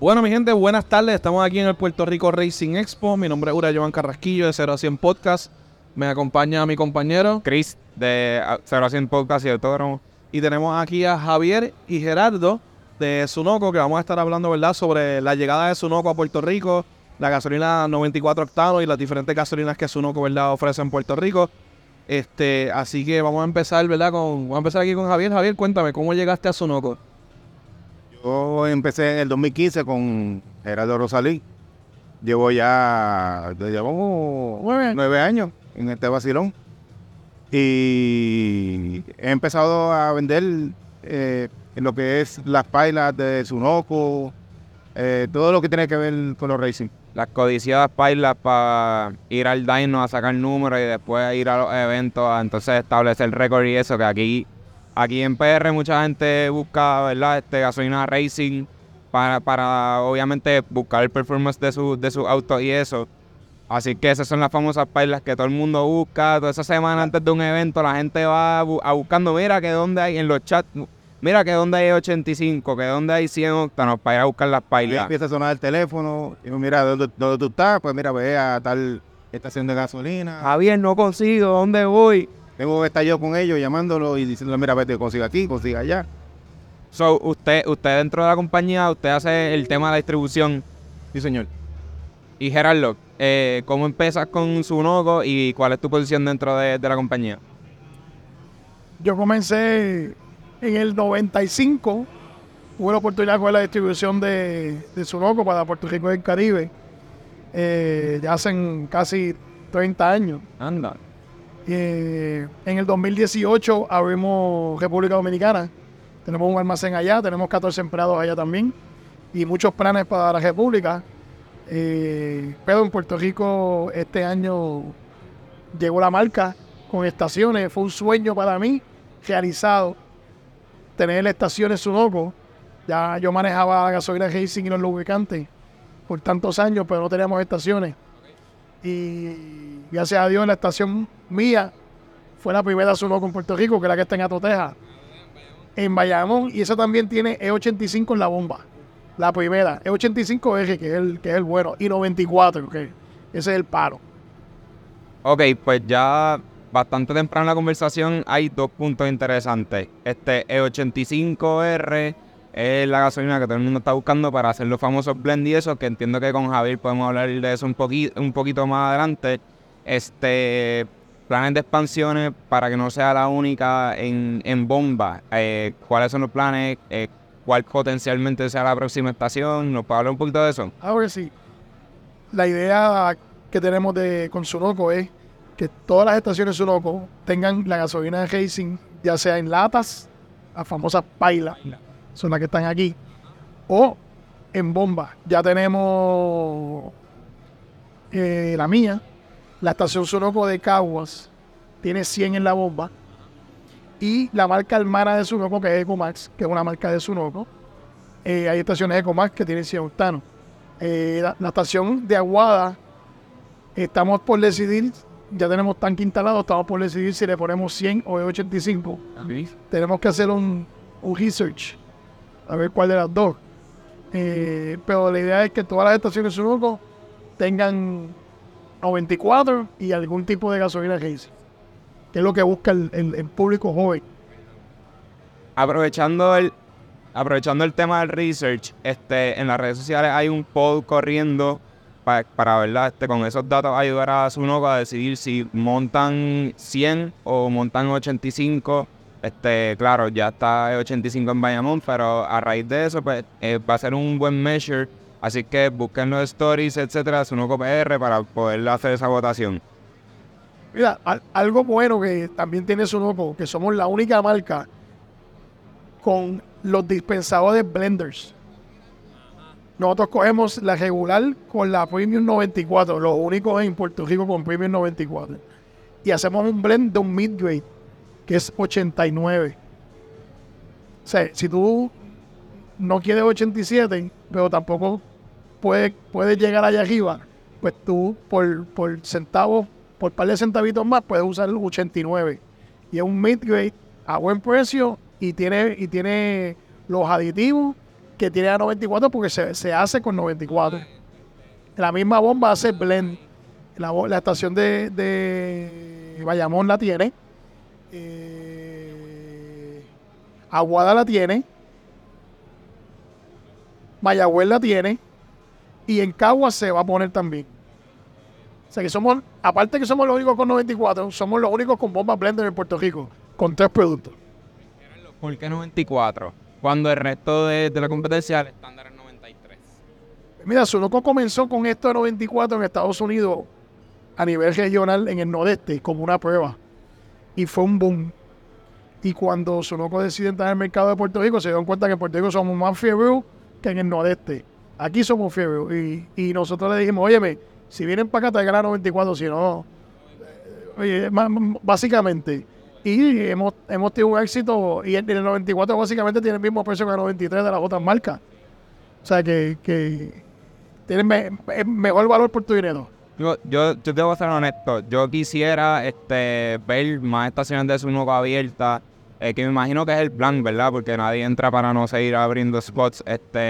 Bueno, mi gente, buenas tardes. Estamos aquí en el Puerto Rico Racing Expo. Mi nombre es Jovan Carrasquillo de 0 a 100 Podcast. Me acompaña mi compañero Chris de 0 a 100 Podcast y Autódromo. Y tenemos aquí a Javier y Gerardo de Sunoco, que vamos a estar hablando, ¿verdad?, sobre la llegada de Sunoco a Puerto Rico, la gasolina 94 octanos y las diferentes gasolinas que Sunoco, ¿verdad?, ofrece en Puerto Rico. Así que vamos a empezar, ¿verdad?, vamos a empezar aquí con Javier. Javier, cuéntame, ¿cómo llegaste a Sunoco? Yo empecé en el 2015 con Gerardo Rosalí. Llevamos 9 años en este vacilón. Y he empezado a vender en lo que es las pailas de Sunoco, todo lo que tiene que ver con los racing. Las codiciadas pailas para ir al dyno a sacar números y después ir a los eventos a entonces establecer récord y eso, que aquí en PR mucha gente busca, ¿verdad?, gasolina racing para obviamente buscar el performance de su auto y eso. Así que esas son las famosas pailas que todo el mundo busca. Toda esa semana antes de un evento la gente va a buscando, mira que donde hay en los chats, mira que donde hay 85, que donde hay 100 octanos para ir a buscar las Y pailas. empieza a sonar el teléfono. Y mira, ¿dónde tú estás? Pues mira, ve a tal estación de gasolina. Javier, no consigo, ¿dónde voy? Tengo que estar yo con ellos llamándolo y diciéndole, mira, vete, consiga aquí, consiga allá. So, usted dentro de la compañía, usted hace el tema de la distribución. Sí, señor. Y Gerardo, ¿cómo empiezas con Sunoco y cuál es tu posición dentro de la compañía? Yo comencé en el 95, tuve la oportunidad de coger la distribución de Sunoco para Puerto Rico y el Caribe, ya hacen casi 30 años. Anda. En el 2018 abrimos República Dominicana, tenemos un almacén allá, tenemos 14 empleados allá también y muchos planes para la República. Pero en Puerto Rico este año llegó la marca con estaciones. Fue un sueño para mí realizado tener estaciones Sunoco. Ya yo manejaba gasolina racing y los lubricantes por tantos años, pero no teníamos estaciones. Y gracias a Dios la estación mía fue la primera Sunoco en Puerto Rico, que es la que está en Atoteja, en Bayamón, y esa también tiene E85 en la bomba. La primera, E85R, que es el bueno, y 94, que ese es el paro. Ok, pues ya bastante temprano en la conversación hay dos puntos interesantes. E85R es la gasolina que todo el mundo está buscando para hacer los famosos blend y eso, que entiendo que con Javier podemos hablar de eso un poquito más adelante. Planes de expansiones para que no sea la única en bomba. ¿Cuáles son los planes? ¿Cuál potencialmente sea la próxima estación? ¿Nos puede hablar un poquito de eso? Ahora sí, la idea que tenemos con Sunoco es que todas las estaciones Sunoco tengan la gasolina de racing, ya sea en latas, las famosas pailas, son las que están aquí, o en bomba. Ya tenemos la mía, la estación Sunoco de Caguas, tiene 100 en la bomba, y la marca hermana de Sunoco, que es Ecomax, que es una marca de Sunoco. Hay estaciones Ecomax que tienen 100 octanos. La estación de Aguada, estamos por decidir, ya tenemos tanque instalado, estamos por decidir si le ponemos 100 o 85. Tenemos que hacer un research, a ver cuál de las dos. Pero la idea es que todas las estaciones Sunoco tengan 94 y algún tipo de gasolina racing, que es lo que busca el público joven. Aprovechando el tema del research, en las redes sociales hay un poll corriendo para ¿verdad?, con esos datos ayudar a Sunoco a decidir si montan 100 o montan 85. Claro, ya está 85 en Bayamón, pero a raíz de eso pues va a ser un buen measure. Así que busquen los stories, etcétera, Sunoco PR para poder hacer esa votación. Mira, algo bueno que también tiene Sunoco, que somos la única marca con los dispensadores blenders. Nosotros cogemos la regular con la Premium 94, los únicos en Puerto Rico con Premium 94. Y hacemos un blend de un mid-grade, que es 89. O sea, si tú no quieres 87, pero tampoco puedes llegar allá arriba, pues tú por centavos, por par de centavitos más, puedes usar el 89. Y es un mid-grade a buen precio y tiene los aditivos que tiene la 94 porque se hace con 94. La misma bomba hace blend. La estación de Bayamón la tiene. Aguada la tiene. Mayagüez la tiene. Y en Caguas se va a poner también. O sea que somos, aparte que somos los únicos con 94, somos los únicos con bomba blender en Puerto Rico, con 3 productos. ¿Por qué 94? Cuando el resto de la competencia el estándar es 93. Mira, Sunoco comenzó con esto de 94 en Estados Unidos a nivel regional en el nordeste como una prueba. Y fue un boom. Y cuando Sunoco decide entrar al mercado de Puerto Rico, se dieron cuenta que en Puerto Rico somos más fiebre que en el nordeste. Aquí somos fiebre. Y nosotros le dijimos, óyeme, si vienen para acá, traigan la 94, si no... Oye, básicamente. Y hemos tenido un éxito. Y el 94 básicamente tiene el mismo precio que el 93 de las otras marcas. O sea que tiene mejor valor por tu dinero. Yo debo ser honesto. Yo quisiera ver más estaciones de Sunoco abiertas. Que me imagino que es el plan, ¿verdad? Porque nadie entra para no seguir abriendo spots.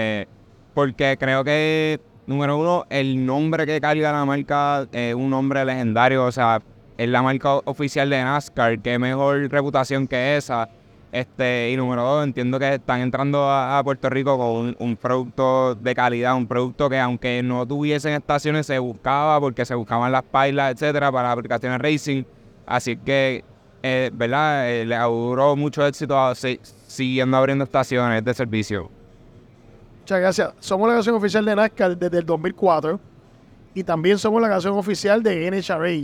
Porque creo que, número uno, el nombre que carga la marca es un nombre legendario. O sea, es la marca oficial de NASCAR. Qué mejor reputación que esa. Y número dos, entiendo que están entrando a Puerto Rico con un producto de calidad, un producto que aunque no tuviesen estaciones se buscaba porque se buscaban las pailas, etcétera, para aplicaciones racing. Así que, ¿verdad? Le auguró mucho éxito siguiendo abriendo estaciones de servicio. Muchas gracias. Somos la canción oficial de NASCAR desde el 2004 y también somos la canción oficial de NHRA.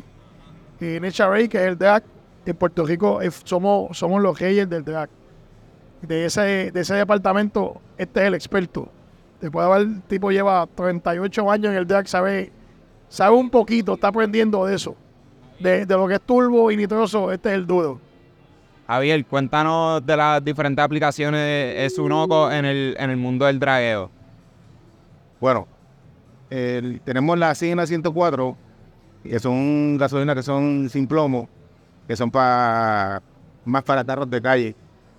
NHRA, que es el drag. En Puerto Rico somos los reyes del drag. De ese departamento, este es el experto. Después de el tipo lleva 38 años en el drag, sabe un poquito, está aprendiendo de eso. De lo que es turbo y nitroso, este es el duro. Javier, cuéntanos de las diferentes aplicaciones de Sunoco en el mundo del dragueo. Bueno, tenemos la Signa 104, que son gasolinas que son sin plomo, que son más para carros de calle.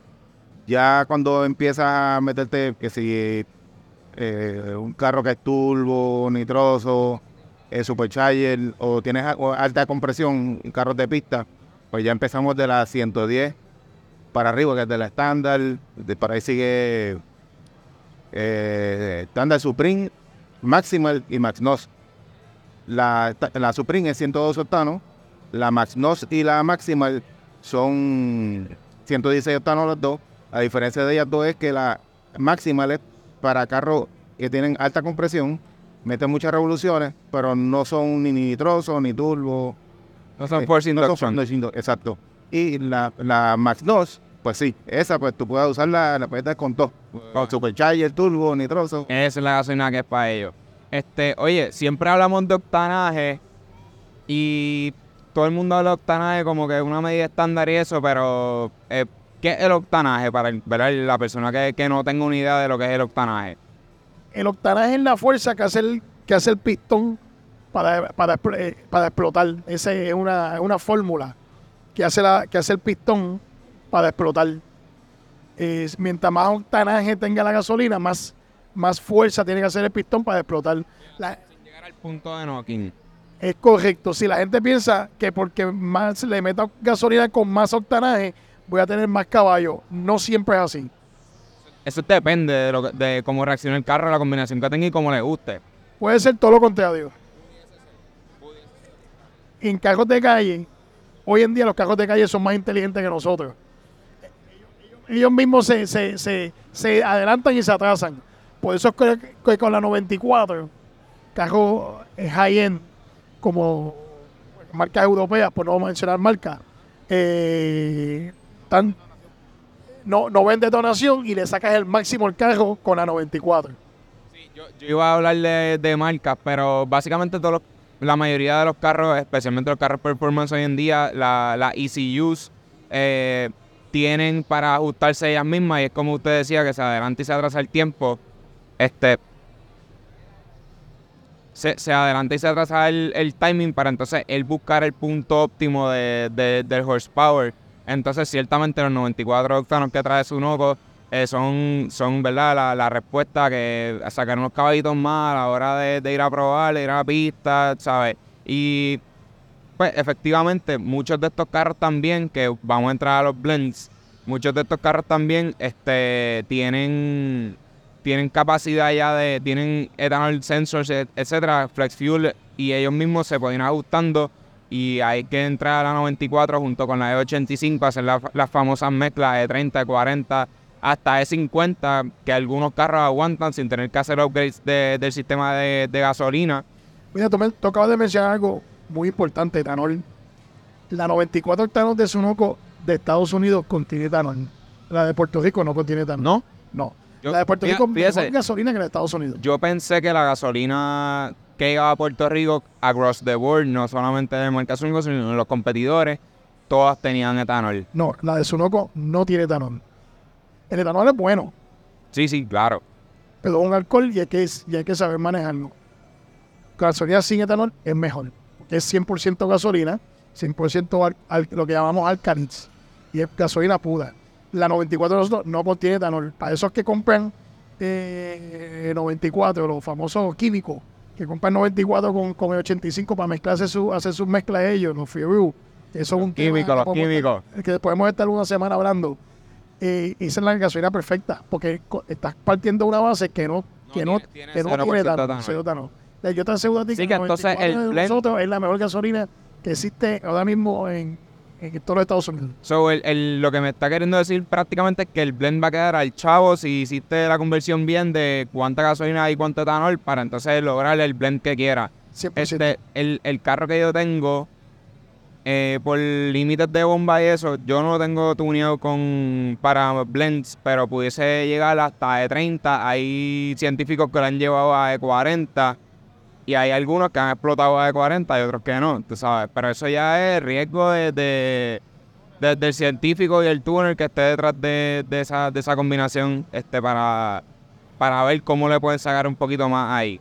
Ya cuando empiezas a meterte, que si un carro que es turbo, nitroso, supercharger, o tienes alta compresión, carros de pista, pues ya empezamos de la 110 para arriba, que es de la estándar. Para ahí sigue estándar Supreme, Maximal y MaxNOS. La Supreme es 102 octanos. La MaxNOS y la Maximal son 116 octanos las dos. La diferencia de ellas dos es que la Maximal es para carros que tienen alta compresión, meten muchas revoluciones, pero no son ni nitrosos ni turbo. No son force induction. Exacto. Y la MaxNOS, pues sí, esa pues tú puedes usarla, la puedes dar con todo. Con supercharger, turbo, nitroso. Esa es la gasolina que es para ellos. Oye, siempre hablamos de octanaje y todo el mundo habla de octanaje como que es una medida estándar y eso, pero ¿qué es el octanaje para ¿verdad? La persona que no tenga una idea de lo que es el octanaje? El octanaje es la fuerza que hace el pistón para explotar. Esa es una fórmula que hace el pistón para explotar. Mientras más octanaje tenga la gasolina, más fuerza tiene que hacer el pistón para explotar. Sin llegar al punto de knocking. Es correcto. Si la gente piensa que porque más le meto gasolina con más octanaje, voy a tener más caballo. No siempre es así. Eso depende de cómo reaccione el carro, la combinación que tenga y cómo le guste. Puede ser todo lo contrario. En carros de calle, hoy en día los carros de calle son más inteligentes que nosotros. Ellos mismos se adelantan y se atrasan. Por eso es que con la 94, carros high-end, como marcas europeas, por no mencionar marcas, no ven detonación y le sacas el máximo al carro con la 94. Sí, yo iba a hablar de marcas, pero básicamente la mayoría de los carros, especialmente los carros performance hoy en día, la ECUs tienen para ajustarse ellas mismas, y es como usted decía, que se adelanta y se atrasa el tiempo. Se adelanta y se atrasa el timing para entonces él buscar el punto óptimo del horsepower. Entonces, ciertamente los 94 octanos que trae Sunoco son ¿verdad? La respuesta que sacar unos caballitos más a la hora de ir a probar, de ir a la pista, ¿sabes? Y pues efectivamente muchos de estos carros también, que vamos a entrar a los blends, muchos de estos carros también tienen capacidad ya tienen ethanol sensors, etcétera, flex fuel, y ellos mismos se pueden ir ajustando, y hay que entrar a la 94 junto con la E85, hacer las famosas mezclas de 30, 40, hasta E50, que algunos carros aguantan sin tener que hacer upgrades del sistema de gasolina. Mira, tú acabas de mencionar algo muy importante, etanol. La 94 octanos de Sunoco de Estados Unidos contiene etanol. La de Puerto Rico no contiene etanol. ¿No? No. Yo- La de Puerto Rico es fíjese, mejor gasolina que la de Estados Unidos. Yo pensé que la gasolina que llegaba a Puerto Rico across the board, no solamente de marca Sunoco, sino los competidores, todas tenían etanol. No, la de Sunoco no tiene etanol. El etanol es bueno, Sí, claro. pero es un alcohol y hay que saber manejarlo. Gasolina sin etanol es mejor. Porque es 100% gasolina, 100% lo que llamamos alcalins. Y es gasolina pura. La 94 de nosotros no contiene etanol. Para esos que compran 94, los famosos químicos, que compran 94 con el 85 para mezclarse hacer sus mezclas ellos, los Free Brew. Eso es un tema Químicos, los que químicos. que podemos estar una semana hablando. Esa es la gasolina perfecta, porque estás partiendo de una base que no tiene tiene 0% etanol, cero etanol. Yo te aseguro a ti Sí, que que entonces 94 el de blend- nosotros es la mejor gasolina que existe ahora mismo en todos los Estados Unidos. So, lo que me está queriendo decir prácticamente es que el blend va a quedar al chavo si hiciste la conversión bien de cuánta gasolina y cuánto etanol para entonces lograr el blend que quiera. 100%. El carro que yo tengo, por límites de bomba y eso, yo no lo tengo tuneado para blends, pero pudiese llegar hasta E30. Hay científicos que lo han llevado a E40 y hay algunos que han explotado a E40 y otros que no, tú sabes. Pero eso ya es riesgo del científico y el tuner que esté detrás de esa combinación para ver cómo le pueden sacar un poquito más ahí.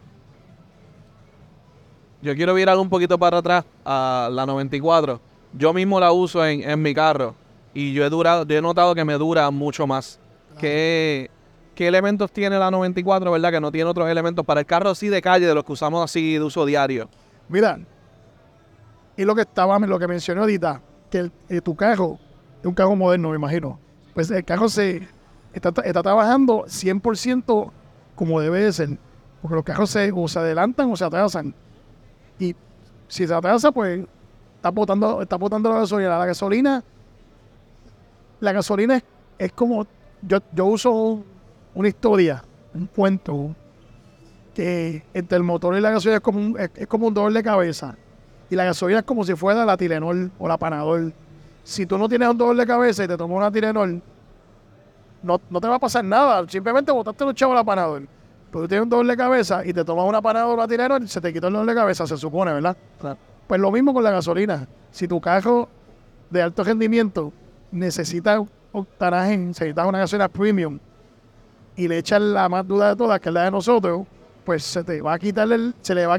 Yo quiero virar un poquito para atrás a la 94. Yo mismo la uso en mi carro y yo he notado que me dura mucho más. ¿Qué elementos tiene la 94, verdad? Que no tiene otros elementos para el carro así de calle, de los que usamos así de uso diario. Mira, y lo que mencioné ahorita, que tu carro es un carro moderno, me imagino. Pues el carro está trabajando 100% como debe de ser. Porque los carros o se adelantan o se atrasan. Y si se atrasa, pues está botando la gasolina. La gasolina es como, yo uso una historia, un cuento, que entre el motor y la gasolina es como un dolor de cabeza. Y la gasolina es como si fuera la Tylenol o la Panadol. Si tú no tienes un dolor de cabeza y te tomas una Tylenol, no te va a pasar nada. Simplemente botaste los chavos a la Panadol. Pero tú tienes un dolor de cabeza y te tomas una Panadol o una Tylenol, se te quitó el dolor de cabeza, se supone, ¿verdad? Claro. Pues lo mismo con la gasolina. Si tu carro de alto rendimiento necesita octanaje, necesita una gasolina premium y le echas la más dura de todas, que es la de nosotros, pues se le va a quitar el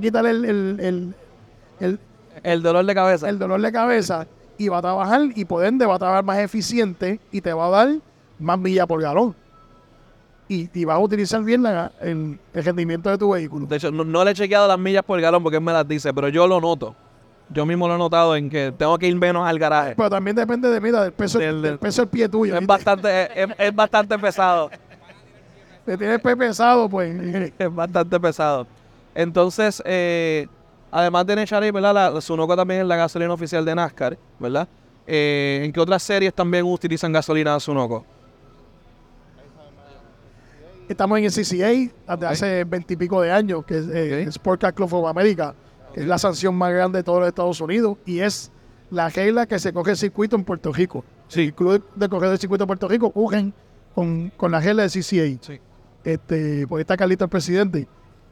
dolor de cabeza. el dolor de cabeza y va a trabajar, y por ende va a trabajar más eficiente y te va a dar más millas por galón. Y vas a utilizar bien el rendimiento de tu vehículo. De hecho, no le he chequeado las millas por galón porque él me las dice, pero yo lo noto. Yo mismo lo he notado en que tengo que ir menos al garaje. Pero también depende del peso del pie tuyo. Es bastante pesado. Si tienes el pie pesado, pues... Es bastante pesado. Entonces, además de NHRA, ¿verdad? La Sunoco también es la gasolina oficial de NASCAR, ¿verdad? ¿En qué otras series también utilizan gasolina Sunoco? Estamos en el CCA desde hace 20 y pico de años, que es Sport Car Club of America, que es la sanción más grande de todos los Estados Unidos y es la regla que se coge el circuito en Puerto Rico. Sí. El club de correr del circuito de Puerto Rico cogen con la regla del CCA. Sí. Pues está Carlito el presidente.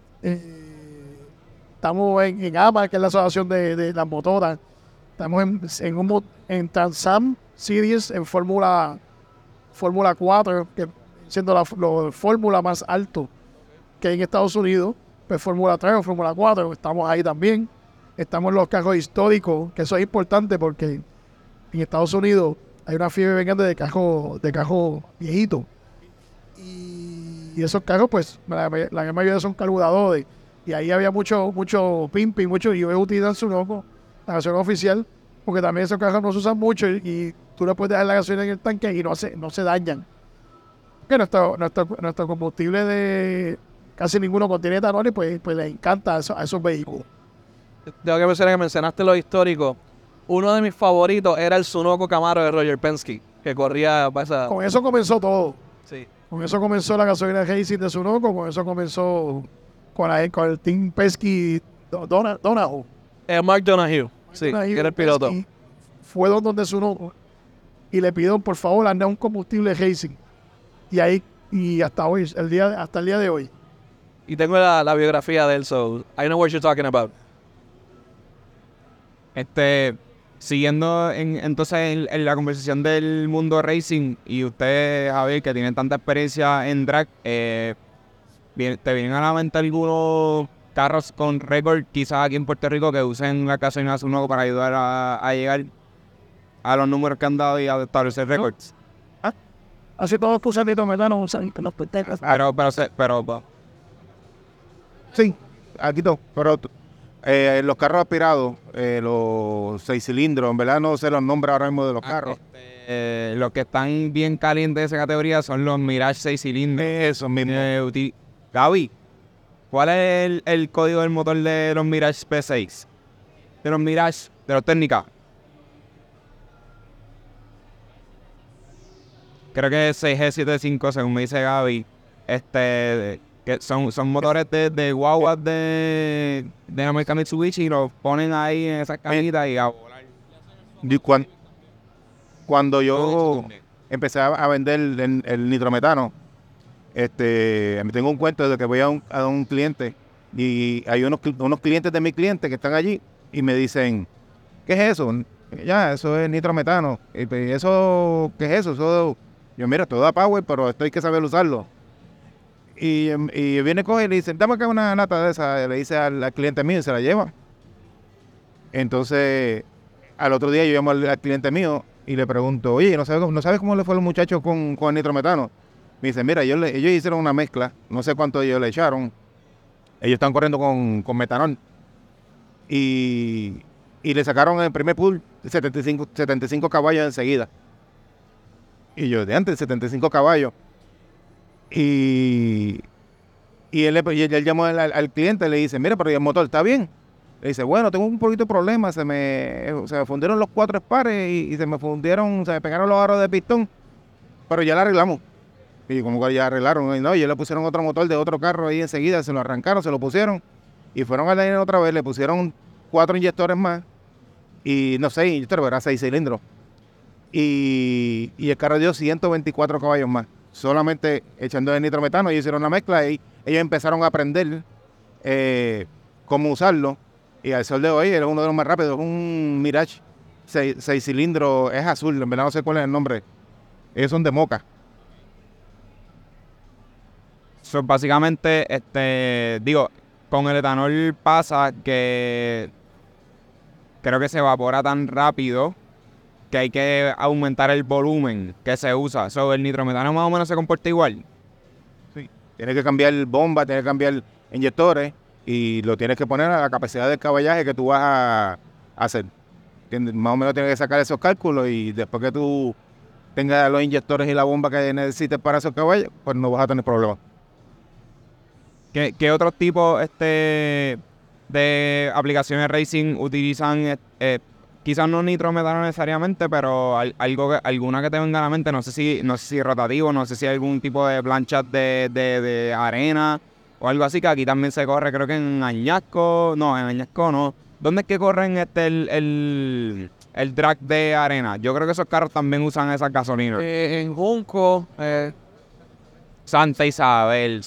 Estamos en AMA, que es la asociación de las motoras. Estamos en Trans-Am Series, en Fórmula 4, que siendo la fórmula más alto que hay en Estados Unidos, pues Fórmula 3 o Fórmula 4, estamos ahí también. Estamos en los carros históricos, que eso es importante porque en Estados Unidos hay una fiebre grande de carros viejitos. y esos carros, pues, la gran mayoría son carburadores. Y ahí había mucho pimping, y yo he utilizado Sunoco, la gasolina oficial, porque también esos carros no se usan mucho y tú le puedes dejar la gasolina en el tanque y no se dañan. Porque nuestro combustible de casi ninguno contiene etanol y pues les encanta a esos vehículos. Tengo que mencionar que mencionaste lo histórico. Uno de mis favoritos era el Sunoco Camaro de Roger Penske, que corría para esa... Con eso comenzó todo. Sí. Con eso comenzó la gasolina racing de Sunoco, con eso comenzó con el Team Penske Donahoe. Mark Donohue, sí, Donohue que era el piloto. Penske fue donde Sunoco y le pidieron por favor andar un combustible racing. Y hasta hoy, hasta el día de hoy. Y tengo la biografía de él, so I know what you're talking about. Siguiendo entonces en la conversación del mundo racing, y usted, Javier, que tiene tanta experiencia en drag, ¿te vienen a la mente algunos carros con récord, quizás aquí en Puerto Rico, que usen la gasolina Sunoco para ayudar a llegar a los números que han dado y a establecer récords? Así todos usan nitrometano, usan los petecas. Pero Sí, aquí todo. Pero los carros aspirados, los 6 cilindros, en verdad no sé los nombres ahora mismo de los carros. los que están bien calientes de esa categoría son los Mirage 6 cilindros. Eso mismo. Gaby, ¿cuál es el código del motor de los Mirage P6? De los Mirage, de los Técnica. Creo que es 6G75, según me dice Gaby. Que son motores de guaguas de American Mitsubishi y los ponen ahí en esas cajitas y a volar. Cuando yo empecé a vender el nitrometano, me tengo un cuento de que voy a un cliente y hay unos clientes de mi cliente que están allí y me dicen, ¿qué es eso? Ya, eso es nitrometano. Y pues, ¿eso qué es eso? Yo, mira, todo da power, pero esto hay que saber usarlo. Y viene, coge y le dice, dame acá una lata de esa. Le dice al cliente mío y se la lleva. Entonces, al otro día yo llamo al cliente mío y le pregunto, oye, ¿no sabes cómo le fue a los muchachos con el nitrometano? Me dice, mira, ellos hicieron una mezcla, no sé cuánto ellos le echaron. Ellos están corriendo con metanol. Y le sacaron el primer pool 75 caballos enseguida. Y yo, de antes, 75 caballos. Y él llamó al cliente y le dice, mira, pero el motor está bien. Le dice, bueno, tengo un poquito de problema, se me fundieron los 4 espares y se me pegaron los aros de pistón, pero ya la arreglamos. Y como que ya arreglaron, no, y le pusieron otro motor de otro carro ahí enseguida, se lo arrancaron, se lo pusieron y fueron a la línea otra vez, le pusieron 4 inyectores más y no sé, inyectores, era 6 cilindros. Y el carro dio 124 caballos más. Solamente echando el nitrometano, ellos hicieron una mezcla y ellos empezaron a aprender cómo usarlo. Y al sol de hoy era uno de los más rápidos, un Mirage 6 cilindros, es azul, en verdad no sé cuál es el nombre. Ellos son de Moca. So, básicamente, con el etanol pasa que creo que se evapora tan rápido que hay que aumentar el volumen que se usa. So, el nitrometano más o menos se comporta igual. Sí. Tienes que cambiar bomba, tienes que cambiar inyectores y lo tienes que poner a la capacidad del caballaje que tú vas a hacer. Más o menos tienes que sacar esos cálculos y después que tú tengas los inyectores y la bomba que necesites para esos caballos, pues no vas a tener problemas. ¿Qué otros tipos de aplicaciones racing utilizan? Quizás no nitrometano necesariamente, pero alguna que te venga a la mente, no sé si rotativo, no sé si hay algún tipo de plancha de arena o algo así, que aquí también se corre, creo que en Añasco no. ¿Dónde es que corren el drag de arena? Yo creo que esos carros también usan esas gasolinas. En Junco, Santa Isabel.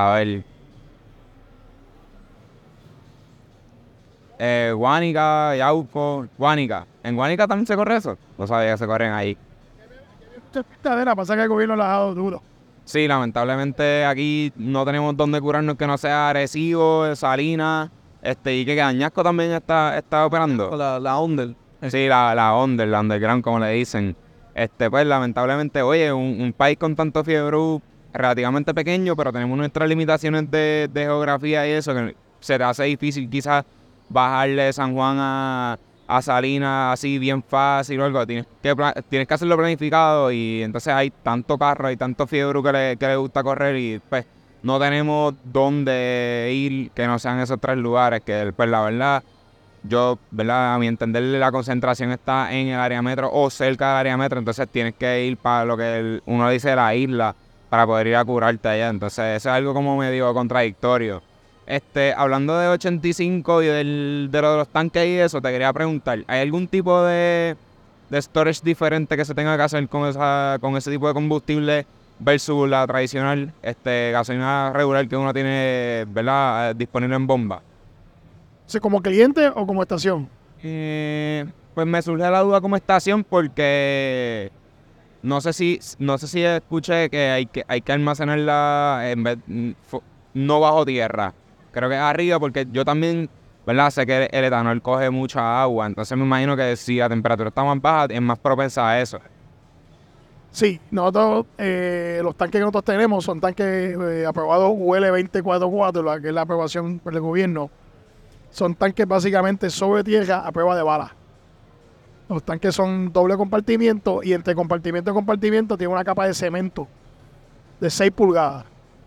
Guánica, Yauco, Guánica. ¿En Guánica también se corre eso? No sabía que se corren ahí. Muchas pistas de arena, pasa que el gobierno las ha dado duro. Sí, lamentablemente aquí no tenemos donde curarnos que no sea Arecibo, Salinas, y que Añasco también está operando. la Ondel. Sí, la Underground, como le dicen. Pues lamentablemente, oye, un país con tanto fiebre relativamente pequeño, pero tenemos nuestras limitaciones de geografía y eso, que se te hace difícil quizás bajarle de San Juan a Salinas así bien fácil o algo. Tienes que hacerlo planificado y entonces hay tanto carro, hay tanto fiebre que le gusta correr y pues no tenemos dónde ir que no sean esos 3 lugares, que pues la verdad, ¿verdad? A mi entender la concentración está en el área metro o cerca del área metro, entonces tienes que ir para lo que uno dice la isla para poder ir a curarte allá, entonces eso es algo como medio contradictorio. Hablando de 85 y de lo de los tanques y eso, te quería preguntar, ¿hay algún tipo de storage diferente que se tenga que hacer con ese tipo de combustible versus la tradicional gasolina regular que uno tiene, ¿verdad? Disponible en bomba? ¿Sí, como cliente o como estación? Pues me surge la duda como estación porque no sé si escuché que hay que almacenarla no bajo tierra. Creo que es arriba porque yo también, ¿verdad? Sé que el etanol coge mucha agua, entonces me imagino que si la temperatura está más baja es más propensa a eso. Sí, nosotros, los tanques que nosotros tenemos son tanques aprobados UL 2044, que es la aprobación por el gobierno. Son tanques básicamente sobre tierra a prueba de bala. Los tanques son doble compartimiento y entre compartimiento y compartimiento tiene una capa de cemento de 6 pulgadas.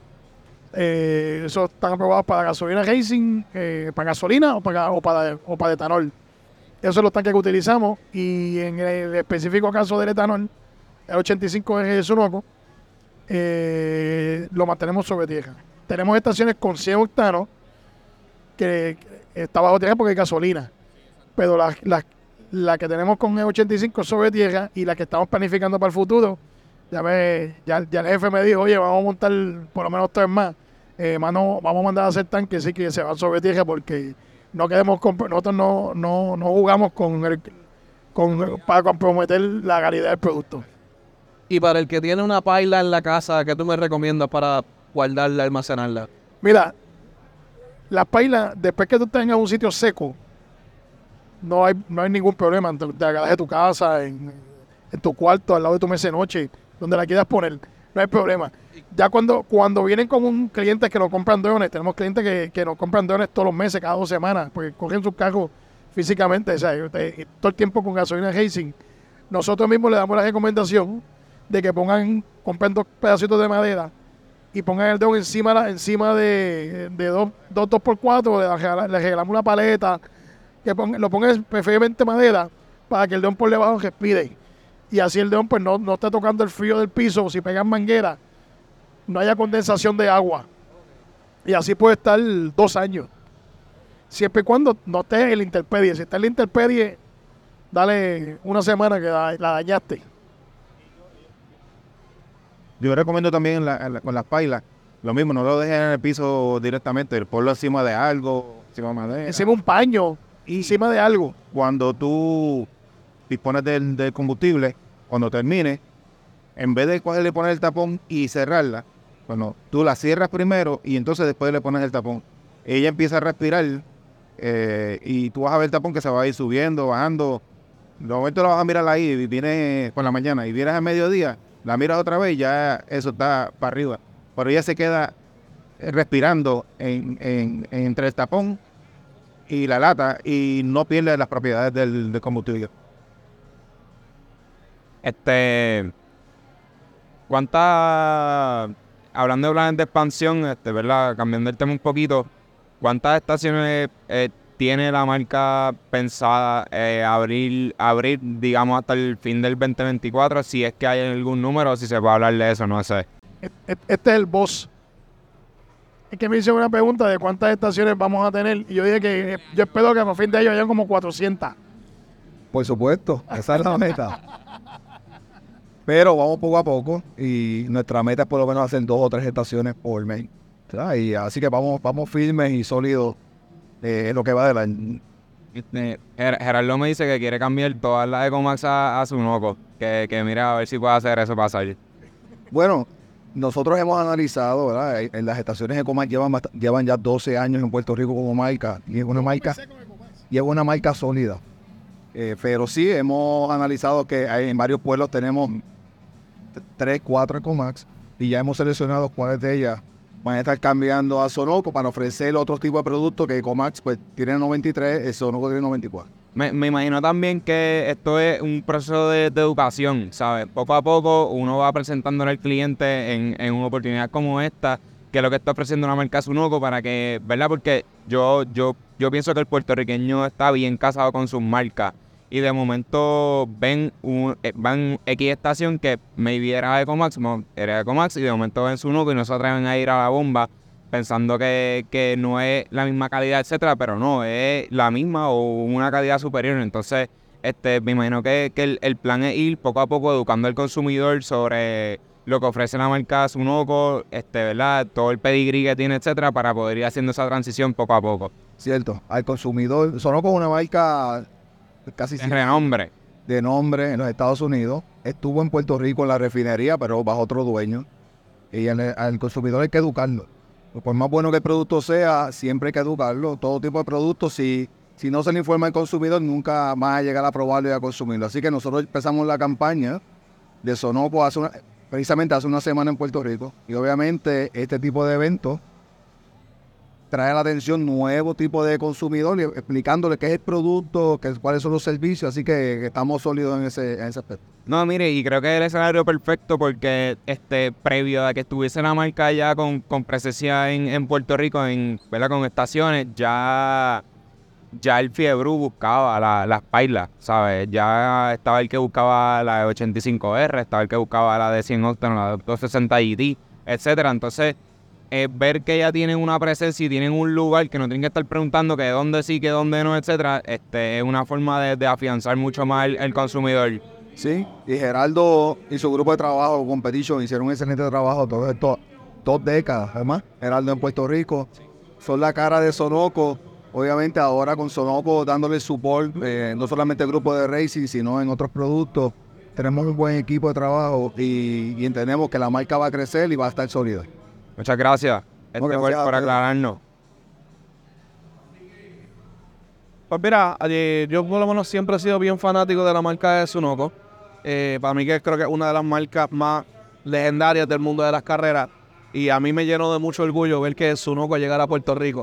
Esos están aprobados para gasolina racing, para gasolina o para etanol. Esos son los tanques que utilizamos y en el específico caso del etanol, el 85 de Sunoco, lo mantenemos sobre tierra. Tenemos estaciones con 100 octanos que está bajo tierra porque hay gasolina, pero la que tenemos con el 85 sobre tierra y la que estamos planificando para el futuro, ya el jefe me dijo, oye, vamos a montar por lo menos 3 más. Vamos a mandar a hacer tanques sí que se van sobre tierra porque no queremos nosotros no jugamos para comprometer la calidad del producto. Y para el que tiene una paila en la casa, ¿qué tú me recomiendas para guardarla, almacenarla? Mira, las pailas, después que tú tengas un sitio seco, no hay ningún problema. Te agarras de tu casa, en tu cuarto, al lado de tu mesa de noche, donde la quieras poner, no hay problema. Ya cuando vienen con un cliente que nos compran drones, tenemos clientes que nos compran drones todos los meses, cada 2 semanas, porque corren sus carros físicamente, o sea, todo el tiempo con gasolina racing. Nosotros mismos le damos la recomendación de que compren 2 pedacitos de madera y pongan el drone encima de 2x4, le regalamos una paleta, lo pongan preferiblemente madera, para que el dron por debajo respire. Y así el dron pues no esté tocando el frío del piso, si pegan manguera, no haya condensación de agua. Y así puede estar 2 años. Siempre y cuando no esté en la intemperie. Si está en la intemperie, dale 1 semana que la dañaste. Yo recomiendo también con las pailas, lo mismo, no lo dejen en el piso directamente, ponlo encima de algo, encima de madera. Encima de un paño, encima de algo. Cuando tú dispones del combustible, cuando termine, en vez de cogerle y poner el tapón y cerrarla, bueno, tú la cierras primero y entonces después le pones el tapón. Ella empieza a respirar y tú vas a ver el tapón que se va a ir subiendo, bajando. De momento la vas a mirar ahí y vienes por la mañana y vienes a mediodía, la miras otra vez y ya eso está para arriba. Pero ella se queda respirando entre el tapón y la lata y no pierde las propiedades del combustible. Hablando de planes de expansión, ¿verdad? Cambiando el tema un poquito, ¿cuántas estaciones tiene la marca pensada abrir, digamos, hasta el fin del 2024? Si es que hay algún número, si se puede hablar de eso, no sé. Este es el boss. Es que me hizo una pregunta de cuántas estaciones vamos a tener y yo dije que yo espero que a fin de año hayan como 400. Por supuesto, esa es la meta. Pero vamos poco a poco y nuestra meta es por lo menos hacer 2 o 3 estaciones por mes. Y así que vamos firmes y sólidos en lo que va del año. Gerardo me dice que quiere cambiar todas las Ecomax a Sunoco, que mira a ver si puede hacer eso para salir. Bueno, nosotros hemos analizado, ¿verdad? En las estaciones Ecomax llevan ya 12 años en Puerto Rico como marca y es una marca sólida. Pero sí, hemos analizado que en varios pueblos tenemos 3, 4 Ecomax y ya hemos seleccionado cuáles de ellas van a estar cambiando a Sonoco para ofrecer otro tipo de producto que Ecomax pues tiene 93, el Sonoco tiene 94. Me imagino también que esto es un proceso de educación, ¿sabes? Poco a poco uno va presentándole al cliente en una oportunidad como esta, que es lo que está ofreciendo una marca Sunoco para que, ¿verdad? Porque yo pienso que el puertorriqueño está bien casado con sus marcas y de momento van X estación que maybe era Ecomax y de momento ven Sunoco y no se atreven a ir a la bomba pensando que no es la misma calidad, etcétera, pero no, es la misma o una calidad superior. Entonces, me imagino que el plan es ir poco a poco educando al consumidor sobre lo que ofrece la marca Sunoco, ¿verdad? Todo el pedigrí que tiene, etcétera, para poder ir haciendo esa transición poco a poco. Cierto, al consumidor. Sonoco es una marca casi De renombre. de nombre en los Estados Unidos. Estuvo en Puerto Rico en la refinería, pero bajo otro dueño. Y al consumidor hay que educarlo. Por más bueno que el producto sea, siempre hay que educarlo. Todo tipo de productos, si no se le informa al consumidor, nunca más va a llegar a probarlo y a consumirlo. Así que nosotros empezamos la campaña de Sonoco precisamente hace una semana en Puerto Rico. Y obviamente este tipo de eventos trae a la atención nuevo tipo de consumidor y explicándole qué es el producto, cuáles son los servicios. Así que estamos sólidos en ese aspecto. No, mire, y creo que es el escenario perfecto porque previo a que estuviese la marca ya con presencia en Puerto Rico, ¿verdad? Con estaciones, ya el Fiebru buscaba las pailas, ¿sabes? Ya estaba el que buscaba la de 85R, estaba el que buscaba la de 100 octanos, la de 260 GT, etcétera. Entonces, ver que ya tienen una presencia y tienen un lugar que no tienen que estar preguntando que dónde sí, que dónde no, etcétera, es una forma de afianzar mucho más el consumidor. Sí, y Geraldo y su grupo de trabajo, Competition, hicieron un excelente trabajo todas estas 2 décadas, además. Geraldo en Puerto Rico, son la cara de Sonoco. Obviamente ahora con Sonoco dándole support, no solamente el grupo de racing, sino en otros productos. Tenemos un buen equipo de trabajo y entendemos que la marca va a crecer y va a estar sólida. Muchas gracias, Gracias por aclararnos. Pues mira, yo por lo menos siempre he sido bien fanático de la marca de Sunoco. Para mí que creo que es una de las marcas más legendarias del mundo de las carreras. Y a mí me llenó de mucho orgullo ver que Sunoco llegara a Puerto Rico.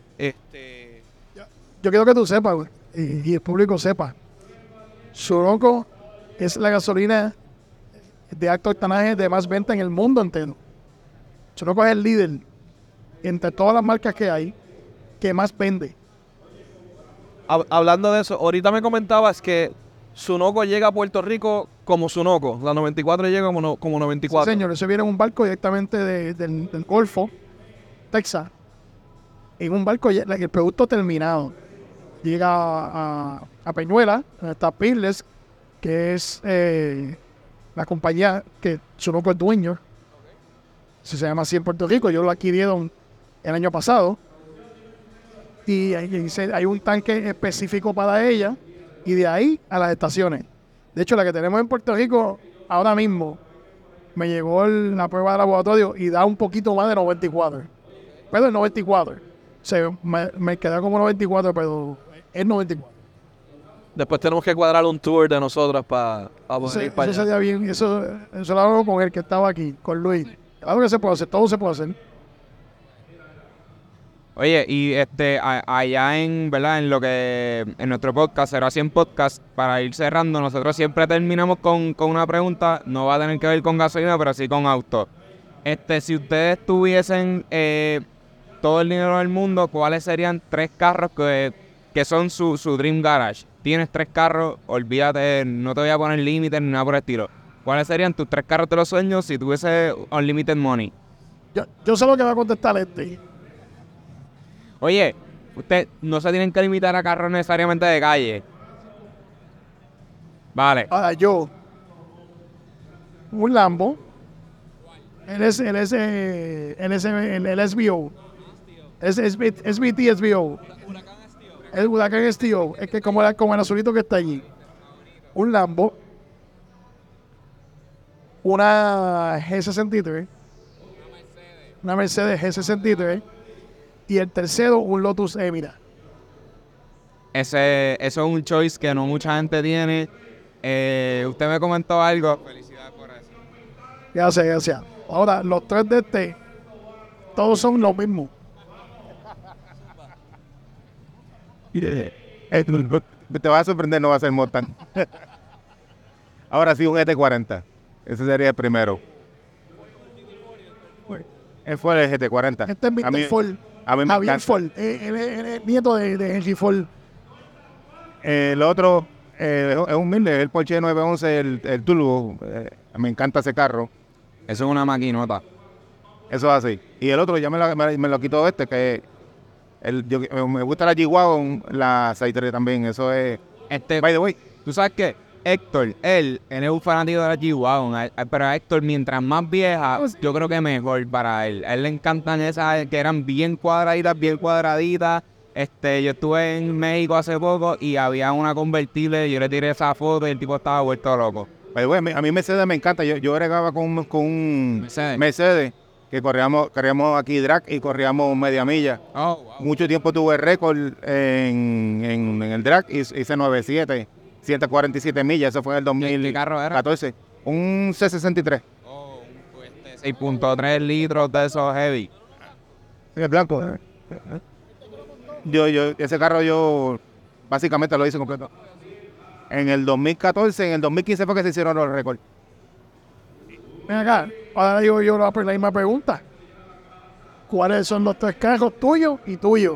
Yo quiero que tú sepas, güey, y el público sepa. Sunoco es la gasolina de alto octanaje de más venta en el mundo entero. Sunoco es el líder entre todas las marcas que hay que más vende. Hablando de eso, ahorita me comentabas que Sunoco llega a Puerto Rico como Sunoco. La 94 llega como 94. Sí, señor, eso viene en un barco directamente del Golfo, Texas. En un barco, el producto terminado. Llega a Peñuela, donde está Pirles, que es la compañía que Sunoco es dueño. Se llama así en Puerto Rico. Ellos lo adquirieron el año pasado. Y hay un tanque específico para ella. Y de ahí a las estaciones. De hecho, la que tenemos en Puerto Rico ahora mismo, me llegó la prueba de laboratorio y da un poquito más de 94. Pero es 94. O sea, me queda como 94, pero es 94. Después tenemos que cuadrar un tour de nosotros para poder ir para Eso allá. sería bien. Eso lo hago con el que estaba aquí, con Luis. Claro que se puede hacer, todo se puede hacer. Oye, y allá ¿verdad? En nuestro podcast, 0 a 100 Podcast, para ir cerrando, nosotros siempre terminamos con una pregunta, no va a tener que ver con gasolina, pero sí con auto. Si ustedes tuviesen todo el dinero del mundo, ¿cuáles serían 3 carros que son su Dream Garage? Tienes 3 carros, olvídate, no te voy a poner límites ni nada por el estilo. ¿Cuáles serían tus 3 carros de los sueños si tuviese unlimited money? Yo sé lo que va a contestar este. Oye, ustedes no se tienen que limitar a carros necesariamente de calle. Vale. Ahora yo, un Lambo, el SBO, SBT SBO, el Huracán STO, es que como el azulito que está allí, un Lambo, una G63, una Mercedes G63, y el tercero un Lotus Emira. Eso es un choice que no mucha gente tiene. Usted me comentó algo. Felicidades por eso. Gracias. Ahora, los tres de este, todos son los mismos. Te va a sorprender, no va a ser Mustang. Ahora sí, un GT40. Ese sería el primero. Él fue el GT40. Este es Mr. Ford. A mí me Javier encanta. Ford. Él es nieto de Henry Ford. El otro es un humilde, el Porsche 911, el Turbo. Me encanta ese carro. Eso es una maquinota. Eso es así. Y el otro ya me lo quitó que me gusta la G-Wagon, la 63 también. Eso es... By the way, ¿Tú sabes qué? Héctor, él es un fanático de la G-Wagon, pero a Héctor, mientras más vieja, yo creo que mejor para él. A él le encantan esas que eran bien cuadraditas. Yo estuve en México hace poco y había una convertible, yo le tiré esa foto y el tipo estaba vuelto loco. by the way, a mí Mercedes me encanta. Yo bregaba con un Mercedes. Mercedes que corríamos aquí drag y corríamos media milla. Oh, wow. Mucho tiempo tuve récord en el drag y hice 97, 147 millas. Eso fue en el ¿Qué carro era? 2014. Un C63. Oh, 6.3 litros de esos heavy. Sí, el blanco. Ese carro yo básicamente lo hice completo. En el 2014, en el 2015 fue que se hicieron los récords. Ven acá, ahora digo yo la misma pregunta. ¿Cuáles son los tres carros tuyos y tuyos?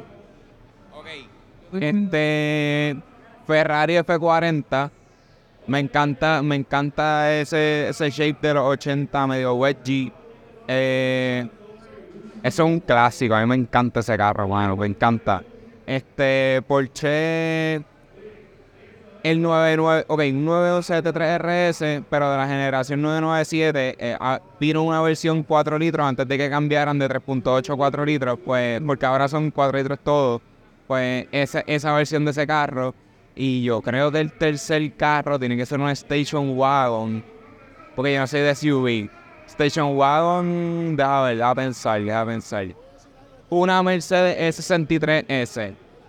Ferrari F40. Me encanta ese shape de los 80, medio wedgie. Eso es un clásico. A mí me encanta ese carro, mano. Me encanta. Porsche, el 99, un 911 GT3 RS, pero de la generación 997, vino una versión 4 litros antes de que cambiaran de 3.8 a 4 litros, pues, porque ahora son 4 litros todo. Pues esa versión de ese carro, y yo creo que el tercer carro tiene que ser una Station Wagon, porque yo no soy de SUV. Station Wagon, deja pensar. Una Mercedes S63S.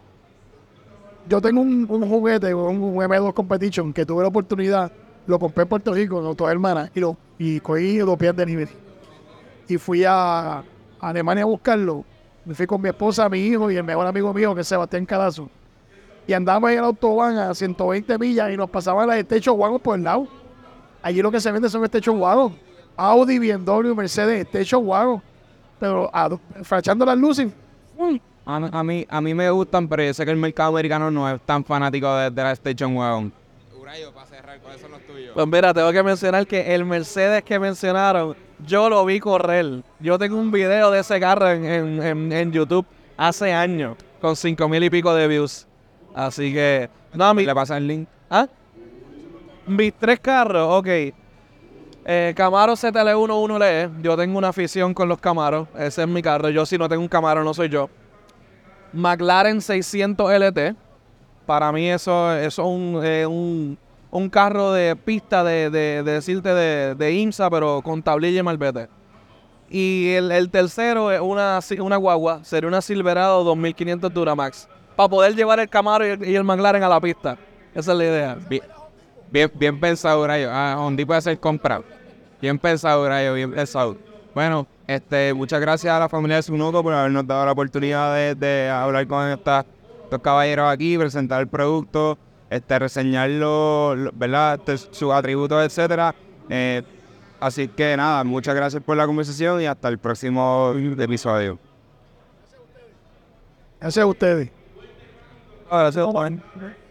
Yo tengo un juguete, un M2 Competition, que tuve la oportunidad, lo compré en Puerto Rico, en Autohermana, y cogí los pies de nivel. Y fui a Alemania a buscarlo. Me fui con mi esposa, mi hijo y el mejor amigo mío, que es Sebastián Carazo. Y andábamos en el autobahn a 120 millas y nos pasaban las Station Wagon por el lado. Allí lo que se vende son Station Wagon. Audi, BMW, Mercedes, Station Wagon. Pero frachando las luces. A mí me gustan, pero yo sé que el mercado americano no es tan fanático de la Station Wagon. Urayo, para cerrar, ¿cuáles son los tuyos? Pues mira, tengo que mencionar que el Mercedes que mencionaron, yo lo vi correr. Yo tengo un video de ese carro en YouTube hace años, con 5,000 y pico de views. Así que, no, ¿Le pasa el link? ¿Ah? Mis tres carros, ok. Camaro CTL11LE, yo tengo una afición con los Camaros, ese es mi carro. Yo si no tengo un Camaro no soy yo. McLaren 600 LT, para mí eso es un carro de pista de decirte de IMSA, pero con tablilla y malvete. Y el tercero es una guagua, sería una Silverado 2500 Duramax, para poder llevar el Camaro y el McLaren a la pista. Esa es la idea. Bien pensado, Urayo. Hondi puede ser comprado. Bien pensado, Urayo, bien pensado. Bueno, muchas gracias a la familia de Sunoco por habernos dado la oportunidad de hablar con estos caballeros aquí, presentar el producto, reseñarlo, ¿verdad? Sus atributos, etcétera. Así que nada, muchas gracias por la conversación y hasta el próximo episodio. Gracias a ustedes. Gracias, Juan.